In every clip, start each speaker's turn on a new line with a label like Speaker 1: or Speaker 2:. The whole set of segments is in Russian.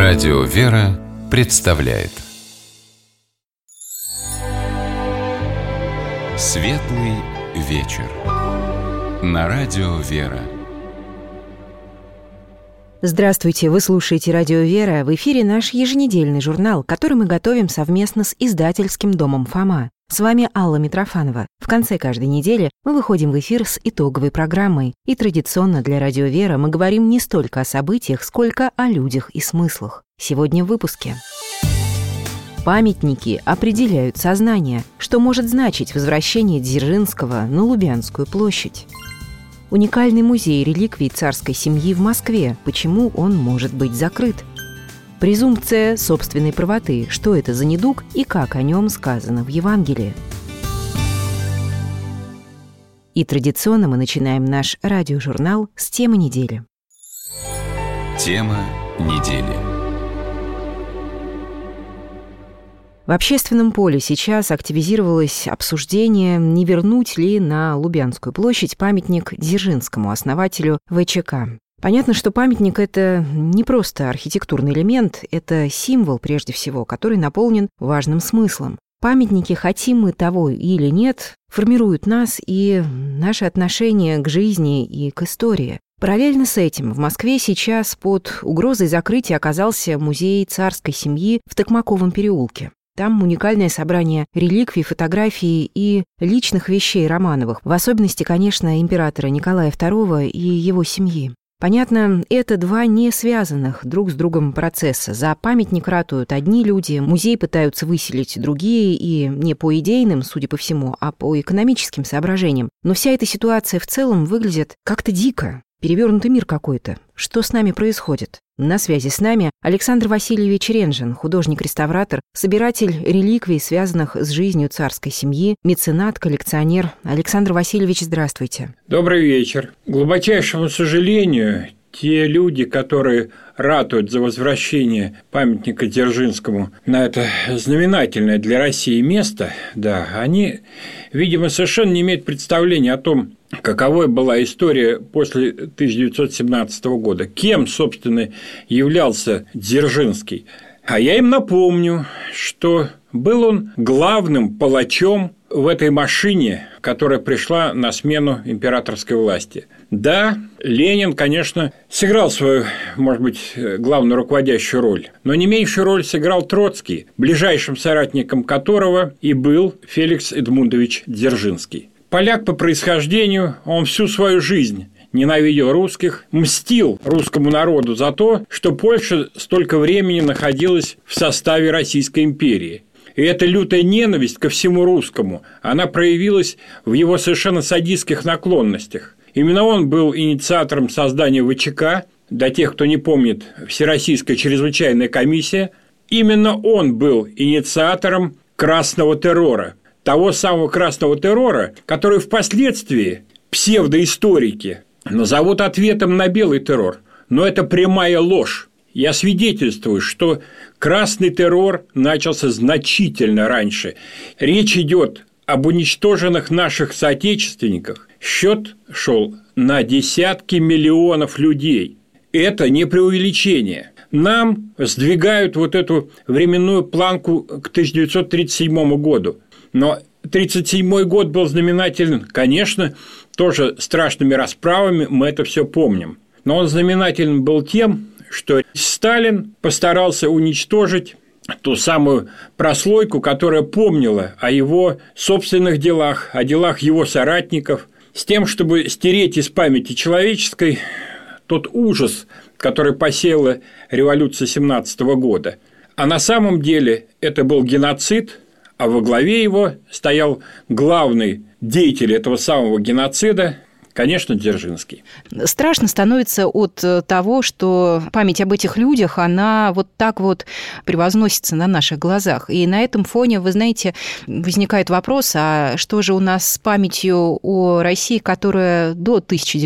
Speaker 1: Радио «Вера» представляет Светлый вечер на Радио «Вера».
Speaker 2: Здравствуйте, вы слушаете Радио «Вера». В эфире наш еженедельный журнал, который мы готовим совместно с издательским домом «Фома». С вами Алла Митрофанова. В конце каждой недели мы выходим в эфир с итоговой программой. И традиционно для Радио «Вера» мы говорим не столько о событиях, сколько о людях и смыслах. Сегодня в выпуске. Памятники определяют сознание, что может значить возвращение Дзержинского на Лубянскую площадь. Уникальный музей реликвий царской семьи в Москве. Почему он может быть закрыт? Презумпция собственной правоты. Что это за недуг и как о нем сказано в Евангелии? И традиционно мы начинаем наш радиожурнал с темы недели.
Speaker 1: Тема недели.
Speaker 2: В общественном поле сейчас активизировалось обсуждение, не вернуть ли на Лубянскую площадь памятник Дзержинскому, основателю ВЧК. Понятно, что памятник — это не просто архитектурный элемент, это символ, прежде всего, который наполнен важным смыслом. Памятники, хотим мы того или нет, формируют нас и наше отношение к жизни и к истории. Параллельно с этим в Москве сейчас под угрозой закрытия оказался музей царской семьи в Токмаковом переулке. Там уникальное собрание реликвий, фотографий и личных вещей Романовых, в особенности, конечно, императора Николая II и его семьи. Понятно, это два не связанных друг с другом процесса. За памятник ратуют одни люди, музей пытаются выселить другие, и не по идейным, судя по всему, а по экономическим соображениям. Но вся эта ситуация в целом выглядит как-то дико. Перевернутый мир какой-то. Что с нами происходит? На связи с нами Александр Васильевич Ренжин, художник-реставратор, собиратель реликвий, связанных с жизнью царской семьи, меценат, коллекционер. Александр Васильевич, здравствуйте.
Speaker 3: Добрый вечер. К глубочайшему сожалению, те люди, которые ратуют за возвращение памятника Дзержинскому на это знаменательное для России место, они, видимо, совершенно не имеют представления о том, каковой была история после 1917 года. Кем, собственно, являлся Дзержинский? А я им напомню, что был он главным палачом в этой машине, которая пришла на смену императорской власти. Да, Ленин, конечно, сыграл свою, может быть, главную руководящую роль, но не меньшую роль сыграл Троцкий, ближайшим соратником которого и был Феликс Эдмундович Дзержинский. Поляк по происхождению, он всю свою жизнь ненавидел русских, мстил русскому народу за то, что Польша столько времени находилась в составе Российской империи. И эта лютая ненависть ко всему русскому, она проявилась в его совершенно садистских наклонностях. Именно он был инициатором создания ВЧК, для тех, кто не помнит, Всероссийская чрезвычайная комиссия. Именно он был инициатором красного террора. Того самого красного террора, который впоследствии псевдоисторики назовут ответом на белый террор. Но это прямая ложь. Я свидетельствую, что красный террор начался значительно раньше. Речь идет об уничтоженных наших соотечественниках. Счет шел на десятки миллионов людей. Это не преувеличение. Нам сдвигают вот эту временную планку к 1937 году. Но 1937 год был знаменателен, конечно, тоже страшными расправами, мы это все помним. Но он знаменателен был тем, что Сталин постарался уничтожить ту самую прослойку, которая помнила о его собственных делах, о делах его соратников, с тем, чтобы стереть из памяти человеческой тот ужас, который посеяла революция 1917 года. А на самом деле это был геноцид, а во главе его стоял главный деятель этого самого геноцида, конечно, Дзержинский.
Speaker 2: Страшно становится от того, что память об этих людях, она вот так вот превозносится на наших глазах. И на этом фоне, вы знаете, возникает вопрос, а что же у нас с памятью о России, которая до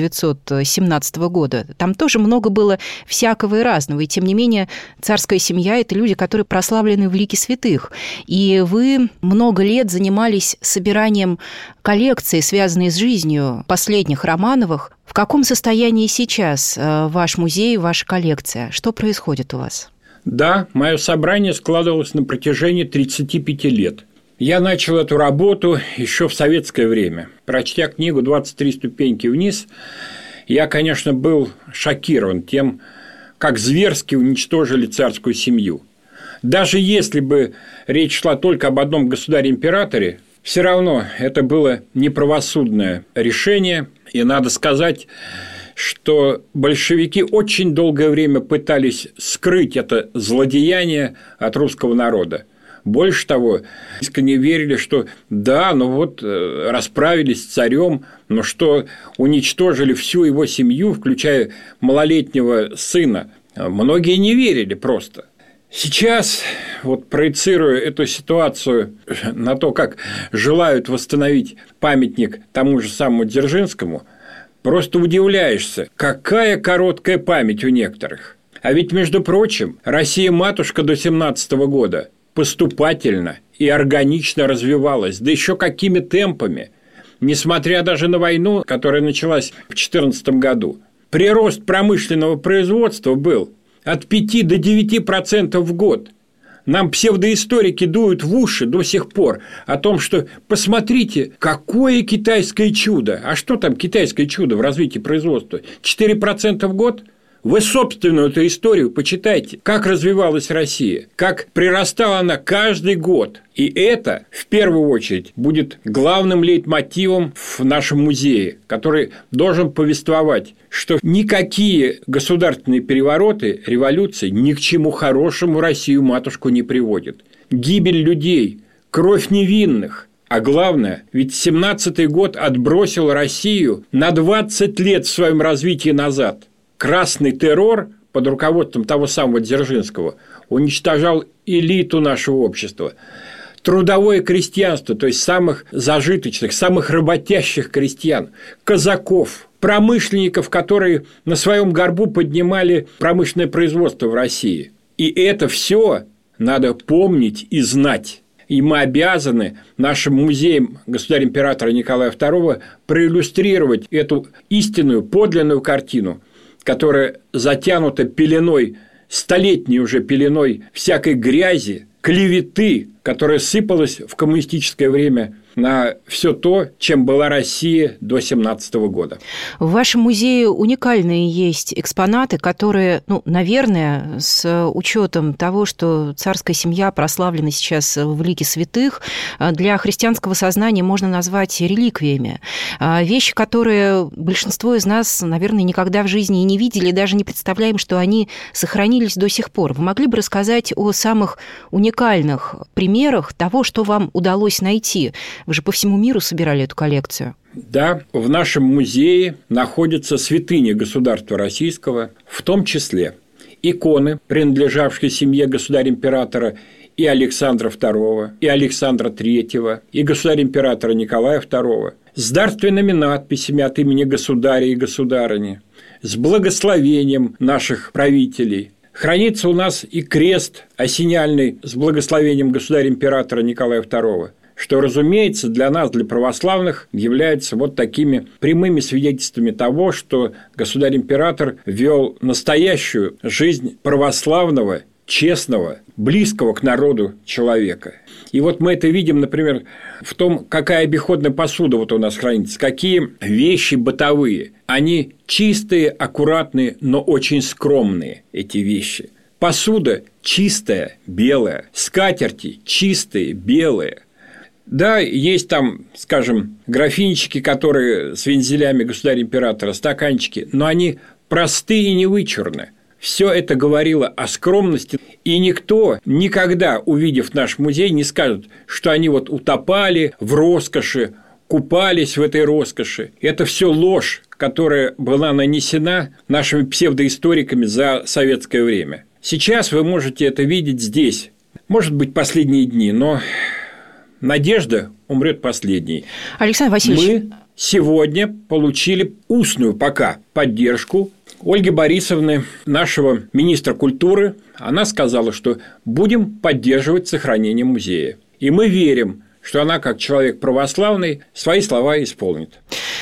Speaker 2: 1917 года? Там тоже много было всякого и разного. И тем не менее, царская семья – это люди, которые прославлены в лике святых. И вы много лет занимались собиранием коллекции, связанной с жизнью последних Романовых. В каком состоянии сейчас ваш музей, ваша коллекция? Что происходит у вас?
Speaker 3: Да, мое собрание складывалось на протяжении 35 лет. Я начал эту работу еще в советское время. Прочтя книгу «23 ступеньки вниз», я, конечно, был шокирован тем, как зверски уничтожили царскую семью. Даже если бы речь шла только об одном государе-императоре, все равно это было неправосудное решение, и надо сказать, что большевики очень долгое время пытались скрыть это злодеяние от русского народа. Больше того, искренне верили, что да, расправились с царем, но что уничтожили всю его семью, включая малолетнего сына. Многие не верили просто. Сейчас, проецируя эту ситуацию на то, как желают восстановить памятник тому же самому Дзержинскому, просто удивляешься, какая короткая память у некоторых. А ведь, между прочим, Россия-матушка до 1917 года поступательно и органично развивалась, да еще какими темпами, несмотря даже на войну, которая началась в 2014 году. Прирост промышленного производства был от 5 до 9% в год. Нам псевдоисторики дуют в уши до сих пор о том, что посмотрите, какое китайское чудо. А что там китайское чудо в развитии производства? 4% в год? Вы собственную эту историю почитайте, как развивалась Россия, как прирастала она каждый год. И это, в первую очередь, будет главным лейтмотивом в нашем музее, который должен повествовать, что никакие государственные перевороты, революции ни к чему хорошему Россию-матушку не приводят. Гибель людей, кровь невинных. А главное, ведь 17-й год отбросил Россию на 20 лет в своем развитии назад. Красный террор под руководством того самого Дзержинского уничтожал элиту нашего общества. Трудовое крестьянство, то есть самых зажиточных, самых работящих крестьян, казаков, промышленников, которые на своем горбу поднимали промышленное производство в России. И это все надо помнить и знать. И мы обязаны нашим музеем государя-императора Николая II проиллюстрировать эту истинную, подлинную картину, которая затянута пеленой, столетней уже пеленой всякой грязи, клеветы, которая сыпалась в коммунистическое время на все то, чем была Россия до 1917 года.
Speaker 2: В вашем музее уникальные есть экспонаты, которые, наверное, с учетом того, что царская семья прославлена сейчас в лике святых, для христианского сознания можно назвать реликвиями. Вещи, которые большинство из нас, наверное, никогда в жизни и не видели, и даже не представляем, что они сохранились до сих пор. Вы могли бы рассказать о самых уникальных примерах того, что вам удалось найти? Вы же по всему миру собирали эту коллекцию.
Speaker 3: Да, в нашем музее находятся святыни государства российского, в том числе иконы, принадлежавшие семье государя-императора и Александра II, и Александра III, и государя-императора Николая II, с дарственными надписями от имени государя и государыни, с благословением наших правителей. Хранится у нас и крест осеняльный с благословением государя-императора Николая II, что, разумеется, для нас, для православных, является такими прямыми свидетельствами того, что государь-император вел настоящую жизнь православного, честного, близкого к народу человека. И мы это видим, например, в том, какая обиходная посуда у нас хранится, какие вещи бытовые. Они чистые, аккуратные, но очень скромные, эти вещи. Посуда чистая, белая, скатерти чистые, белые. Да, есть там, скажем, графинчики, которые с вензелями государя-императора, стаканчики, но они простые и невычурны. Все это говорило о скромности, и никто никогда, увидев наш музей, не скажет, что они утопали в роскоши, купались в этой роскоши. Это все ложь, которая была нанесена нашими псевдоисториками за советское время. Сейчас вы можете это видеть здесь. Может быть, последние дни, но надежда умрет последней.
Speaker 2: Александр Васильевич,
Speaker 3: мы сегодня получили устную пока поддержку Ольги Борисовны, нашего министра культуры. Она сказала, что будем поддерживать сохранение музея. И мы верим, что она, как человек православный, свои слова исполнит.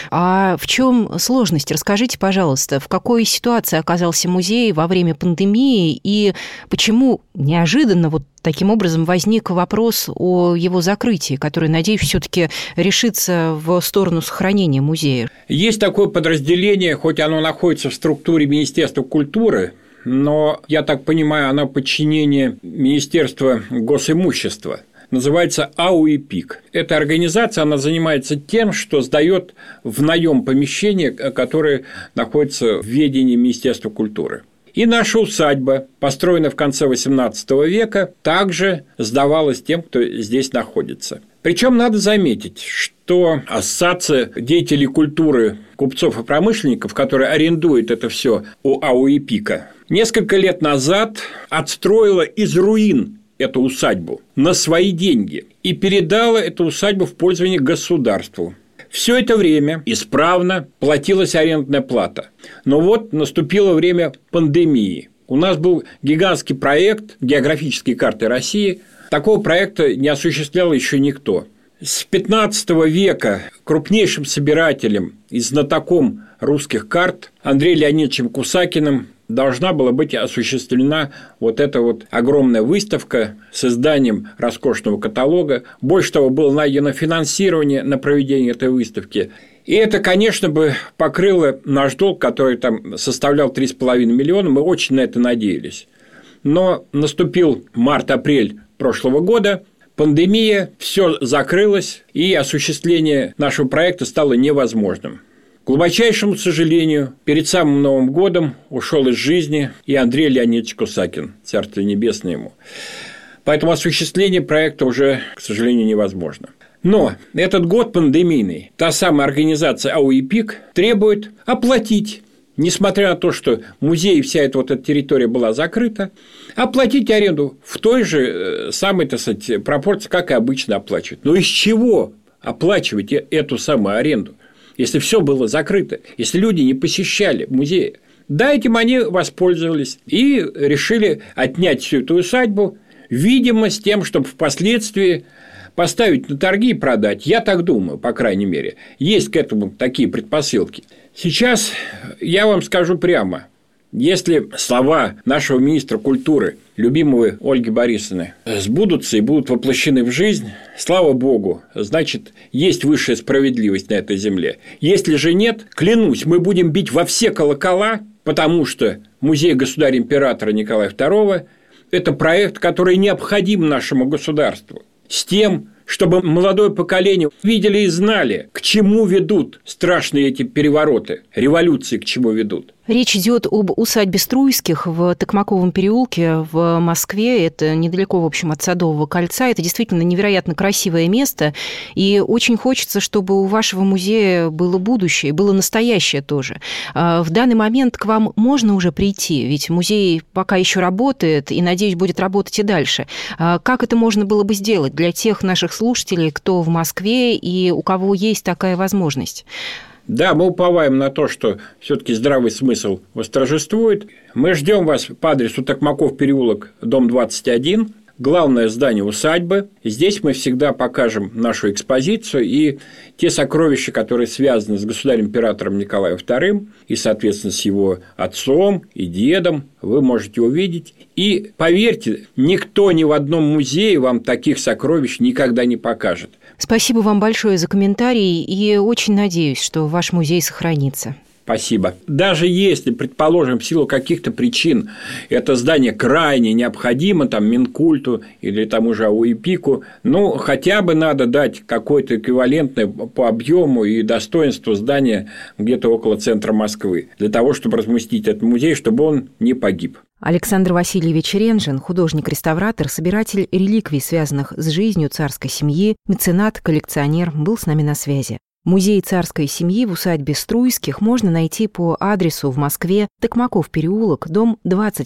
Speaker 2: А в чем сложность? Расскажите, пожалуйста, в какой ситуации оказался музей во время пандемии и почему неожиданно вот таким образом возник вопрос о его закрытии, который, надеюсь, все-таки решится в сторону сохранения музея?
Speaker 3: Есть такое подразделение, хоть оно находится в структуре Министерства культуры, но, я так понимаю, оно подчинение Министерства госимущества. Называется АУИПИК. Эта организация, она занимается тем, что сдает в наем помещения, которые находятся в ведении Министерства культуры. И наша усадьба, построенная в конце XVIII века, также сдавалась тем, кто здесь находится. Причем надо заметить, что ассоциация деятелей культуры, купцов и промышленников, которая арендует это все у АУИПИКа, несколько лет назад отстроила из руин эту усадьбу на свои деньги и передала эту усадьбу в пользование государству. Все это время исправно платилась арендная плата. Но вот наступило время пандемии. У нас был гигантский проект «Географические карты России». Такого проекта не осуществлял еще никто. С XV века крупнейшим собирателем и знатоком русских карт Андреем Леонидовичем Кусакиным должна была быть осуществлена вот эта вот огромная выставка с изданием роскошного каталога. Больше того, было найдено финансирование на проведение этой выставки. И это, конечно, бы покрыло наш долг, который там составлял 3,5 миллиона. Мы очень на это надеялись. Но наступил март-апрель прошлого года, пандемия, все закрылось, и осуществление нашего проекта стало невозможным. К глубочайшему сожалению, перед самым Новым годом ушел из жизни и Андрей Леонидович Кусакин, царствие небесное ему. Поэтому осуществление проекта уже, к сожалению, невозможно. Но этот год пандемийный, та самая организация АУИПИК требует оплатить, несмотря на то, что музей и вся эта территория была закрыта, оплатить аренду в той же самой, так сказать, пропорции, как и обычно оплачивают. Но из чего оплачивать эту самую аренду? Если все было закрыто, если люди не посещали музеи. Да, этим они воспользовались и решили отнять всю эту усадьбу, видимо, с тем, чтобы впоследствии поставить на торги и продать. Я так думаю, по крайней мере. Есть к этому такие предпосылки. Сейчас я вам скажу прямо. Если слова нашего министра культуры, любимого Ольги Борисовны, сбудутся и будут воплощены в жизнь, слава богу, значит, есть высшая справедливость на этой земле. Если же нет, клянусь, мы будем бить во все колокола, потому что музей государя-императора Николая II – это проект, который необходим нашему государству, с тем, чтобы молодое поколение видели и знали, к чему ведут страшные эти перевороты, революции к чему ведут.
Speaker 2: Речь идет об усадьбе Струйских в Токмаковом переулке в Москве. Это недалеко, в общем, от Садового кольца. Это действительно невероятно красивое место. И очень хочется, чтобы у вашего музея было будущее, было настоящее тоже. В данный момент к вам можно уже прийти? Ведь музей пока еще работает и, надеюсь, будет работать и дальше. Как это можно было бы сделать для тех наших слушателей, кто в Москве и у кого есть такая возможность?
Speaker 3: Да, мы уповаем на то, что все-таки здравый смысл восторжествует. Мы ждем вас по адресу Токмаков переулок, дом 21, главное здание усадьбы. Здесь мы всегда покажем нашу экспозицию и те сокровища, которые связаны с государем-императором Николаем II и, соответственно, с его отцом и дедом, вы можете увидеть. И поверьте, никто ни в одном музее вам таких сокровищ никогда не покажет.
Speaker 2: Спасибо вам большое за комментарий и очень надеюсь, что ваш музей сохранится.
Speaker 3: Спасибо. Даже если, предположим, в силу каких-то причин это здание крайне необходимо, там, Минкульту или тому же АУИПИКу, хотя бы надо дать какое-то эквивалентное по объему и достоинству здание где-то около центра Москвы, для того, чтобы разместить этот музей, чтобы он не погиб.
Speaker 2: Александр Васильевич Ренжин, художник-реставратор, собиратель реликвий, связанных с жизнью царской семьи, меценат, коллекционер, был с нами на связи. Музей царской семьи в усадьбе Струйских можно найти по адресу в Москве Токмаков переулок, дом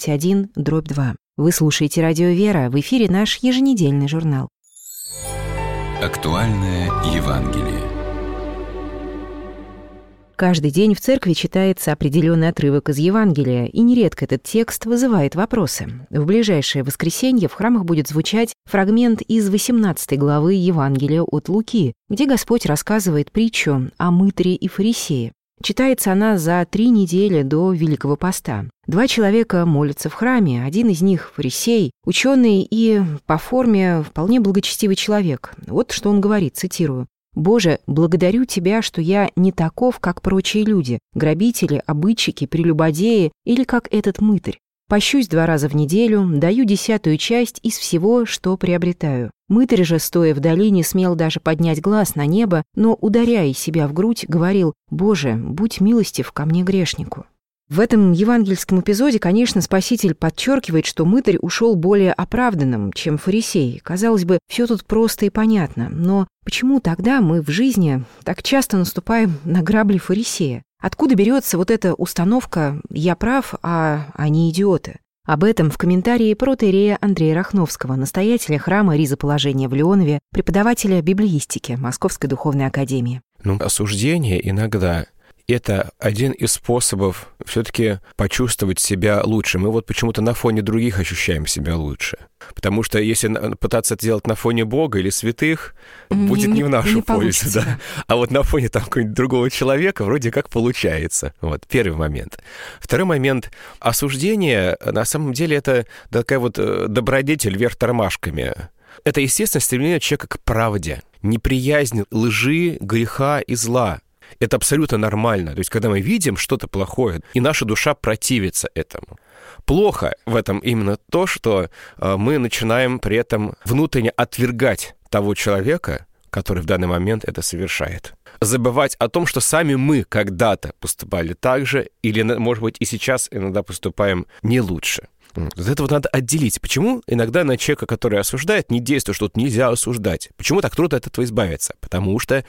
Speaker 2: 21/2. Вы слушаете «Радио Вера», в эфире наш еженедельный журнал.
Speaker 1: Актуальное Евангелие.
Speaker 2: Каждый день в церкви читается определенный отрывок из Евангелия, и нередко этот текст вызывает вопросы. В ближайшее воскресенье в храмах будет звучать фрагмент из 18 главы Евангелия от Луки, где Господь рассказывает притчу о мытаре и фарисее. Читается она за 3 недели до Великого Поста. 2 человека молятся в храме, один из них фарисей, ученый и по форме вполне благочестивый человек. Вот что он говорит, цитирую: «Боже, благодарю Тебя, что я не таков, как прочие люди, грабители, обидчики, прелюбодеи или как этот мытарь. Пощусь 2 раза в неделю, даю 10-ю часть из всего, что приобретаю». Мытарь же, стоя в долине, смел даже поднять глаз на небо, но, ударяя себя в грудь, говорил: «Боже, будь милостив ко мне, грешнику». В этом евангельском эпизоде, конечно, Спаситель подчеркивает, что мытарь ушел более оправданным, чем фарисей. Казалось бы, все тут просто и понятно, но почему тогда мы в жизни так часто наступаем на грабли фарисея? Откуда берется вот эта установка «я прав, а они идиоты»? Об этом в комментарии протоиерея Андрея Рахновского, настоятеля храма Ризоположения в Леонове, преподавателя библеистики Московской духовной академии.
Speaker 4: Осуждение иногда — это один из способов все-таки почувствовать себя лучше. Мы вот почему-то на фоне других ощущаем себя лучше. Потому что если пытаться это делать на фоне Бога или святых, будет не в нашу пользу. Да? А вот на фоне там какого-нибудь другого человека вроде как получается. Вот первый момент. Второй момент. Осуждение, на самом деле, это такая вот добродетель вверх тормашками. Это, естественно, стремление человека к правде, неприязнь лжи, греха и зла. Это абсолютно нормально. То есть, когда мы видим что-то плохое, и наша душа противится этому. Плохо в этом именно то, что мы начинаем при этом внутренне отвергать того человека, который в данный момент это совершает. Забывать о том, что сами мы когда-то поступали так же, или, может быть, и сейчас иногда поступаем не лучше. Вот это вот надо отделить. Почему иногда на человека, который осуждает, не действует, что тут нельзя осуждать? Почему так трудно от этого избавиться? Потому что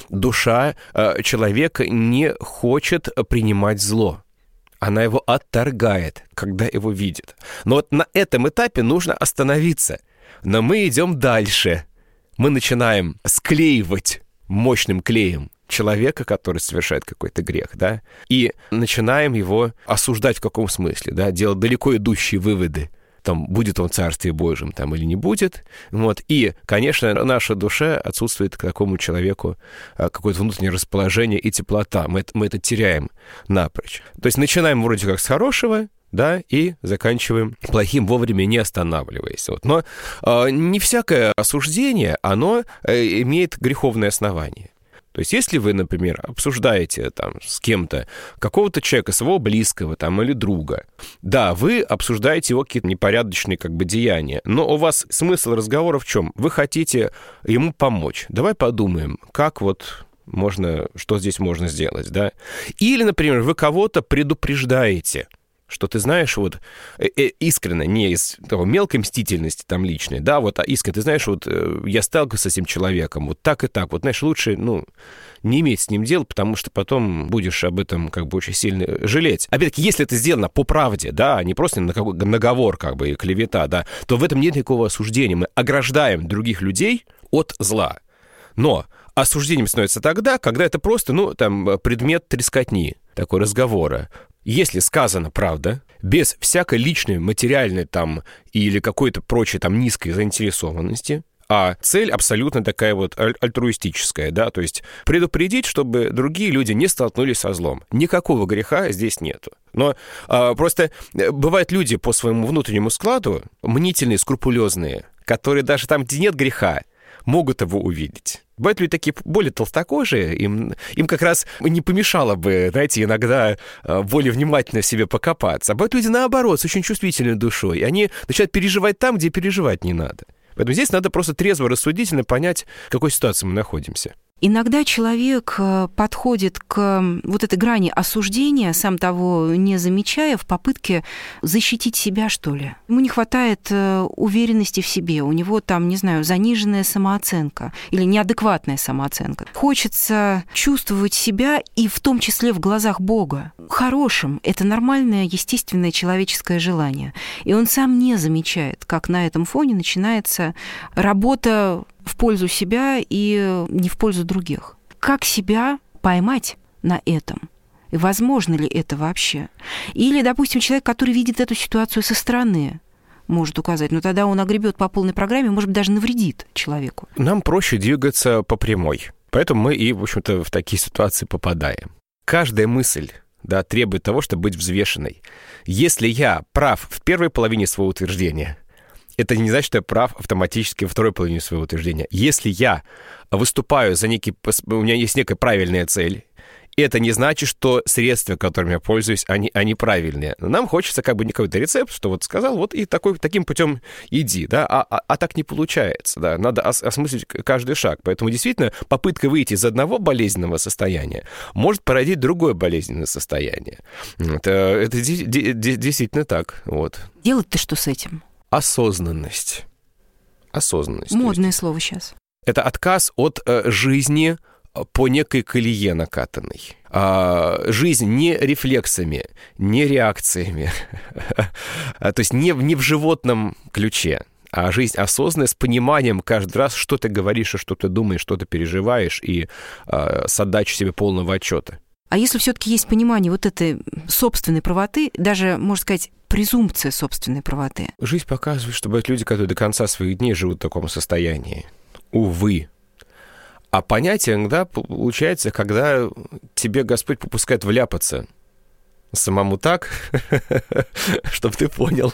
Speaker 4: душа человека не хочет принимать зло. Она его отторгает, когда его видит. Но вот на этом этапе нужно остановиться. Но мы идем дальше. Мы начинаем склеивать мощным клеем человека, который совершает какой-то грех, да, и начинаем его осуждать в каком смысле, да, делать далеко идущие выводы, там, будет он в Царстве Божьем, там, или не будет, вот, и, конечно, в нашей душе отсутствует к такому человеку какое-то внутреннее расположение и теплота, мы это теряем напрочь. То есть начинаем вроде как с хорошего, да, и заканчиваем плохим, вовремя не останавливаясь. Вот. Но не всякое осуждение, оно имеет греховное основание. То есть, если вы, например, обсуждаете там с кем-то какого-то человека, своего близкого там, или друга, да, вы обсуждаете его какие-то непорядочные как бы деяния, но у вас смысл разговора в чем? Вы хотите ему помочь. Давай подумаем, как вот можно, что здесь можно сделать, да? Или, например, вы кого-то предупреждаете, что ты знаешь, вот искренне, не из того, мелкой мстительности там личной, да, вот, а искренне, ты знаешь, вот я сталкивался с этим человеком, вот так и так, вот, знаешь, лучше, не иметь с ним дел, потому что потом будешь об этом как бы очень сильно жалеть. Опять-таки, если это сделано по правде, да, не просто наговор, как бы, и клевета, да, то в этом нет никакого осуждения. Мы ограждаем других людей от зла. Но осуждением становится тогда, когда это просто, предмет трескотни, такой разговора. Если сказана правда, без всякой личной, материальной там или какой-то прочей там низкой заинтересованности, а цель абсолютно такая вот альтруистическая, да, то есть предупредить, чтобы другие люди не столкнулись со злом. Никакого греха здесь нету. Но просто бывают люди по своему внутреннему складу, мнительные, скрупулезные, которые даже там, где нет греха, могут его увидеть. Бывают люди такие более толстокожие, им как раз не помешало бы, знаете, иногда более внимательно в себе покопаться. А бывают люди, наоборот, с очень чувствительной душой, и они начинают переживать там, где переживать не надо. Поэтому здесь надо просто трезво, рассудительно понять, в какой ситуации мы находимся.
Speaker 2: Иногда человек подходит к вот этой грани осуждения, сам того не замечая, в попытке защитить себя, что ли. Ему не хватает уверенности в себе, у него там, не знаю, заниженная самооценка или неадекватная самооценка. Хочется чувствовать себя и в том числе в глазах Бога хорошим. Это нормальное, естественное человеческое желание. И он сам не замечает, как на этом фоне начинается работа в пользу себя и не в пользу других. Как себя поймать на этом? И возможно ли это вообще? Или, допустим, человек, который видит эту ситуацию со стороны, может указать, но тогда он огребет по полной программе, может быть, даже навредит человеку.
Speaker 4: Нам проще двигаться по прямой. Поэтому мы и, в общем-то, в такие ситуации попадаем. Каждая мысль, да, требует того, чтобы быть взвешенной. Если я прав в первой половине своего утверждения, это не значит, что я прав автоматически во второй половине своего утверждения. Если я выступаю за у меня есть некая правильная цель, это не значит, что средства, которыми я пользуюсь, они правильные. Нам хочется как бы какой-то рецепт, что вот сказал, вот и таким путем иди, да, а так не получается, да, надо осмыслить каждый шаг. Поэтому действительно попытка выйти из одного болезненного состояния может породить другое болезненное состояние. Это действительно так, вот.
Speaker 2: Делать-то что с этим?
Speaker 4: Осознанность.
Speaker 2: Модное слово сейчас.
Speaker 4: Это отказ от жизни по некой колее накатанной. Жизнь не рефлексами, не реакциями, то есть не в животном ключе, а жизнь осознанная, с пониманием каждый раз, что ты говоришь, что ты думаешь, что ты переживаешь, и с отдачей себе полного отчета.
Speaker 2: А если все-таки есть понимание вот этой собственной правоты, даже, можно сказать, презумпция собственной правоты?
Speaker 4: Жизнь показывает, что бывают люди, которые до конца своих дней живут в таком состоянии. Увы. А понятие иногда получается, когда тебе Господь попускает вляпаться самому так, чтобы ты понял,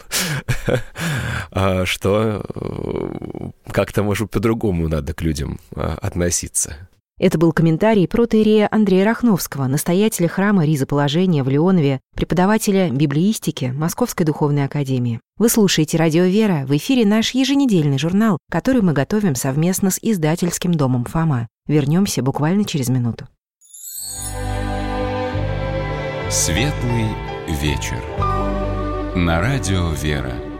Speaker 4: что как-то, может, по-другому надо к людям относиться.
Speaker 2: Это был комментарий протоиерея Андрея Рахновского, настоятеля храма Ризоположения в Леонове, преподавателя библеистики Московской духовной академии. Вы слушаете «Радио Вера», в эфире наш еженедельный журнал, который мы готовим совместно с издательским домом «Фома». Вернемся буквально через минуту.
Speaker 1: Светлый вечер. На радио «Вера».